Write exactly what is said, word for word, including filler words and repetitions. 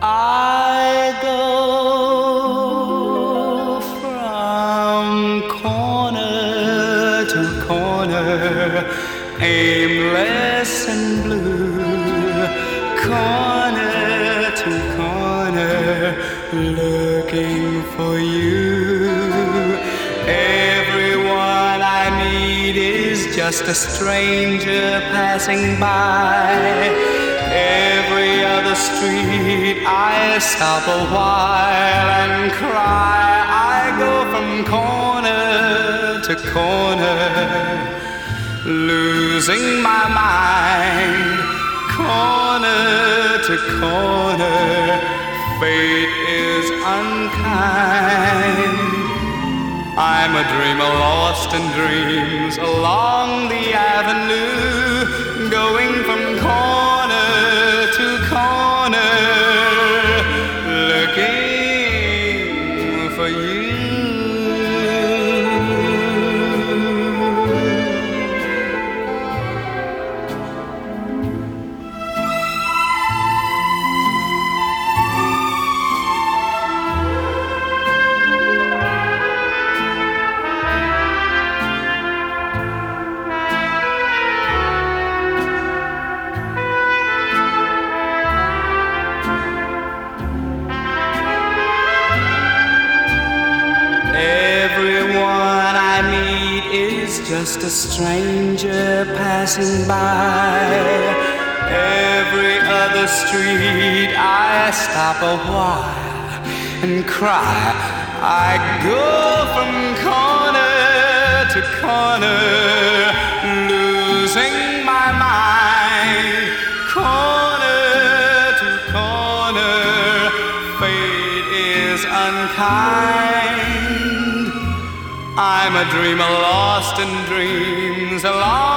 I go from corner to corner, aimless and blue, corner to corner, looking for you. Everyone I meet is just a stranger passing by. Every other street I stop a while and cry. I go from corner to corner, losing my mind. Corner to corner, fate is unkind. I'm a dreamer lost in dreams along the avenue, going from corner to corner, looking for you. Everyone I meet is just a stranger passing by. Every other street I stop a while and cry. I go from corner to corner, losing my mind. Corner to corner, fate is unkind. I'm a dreamer lost in dreams along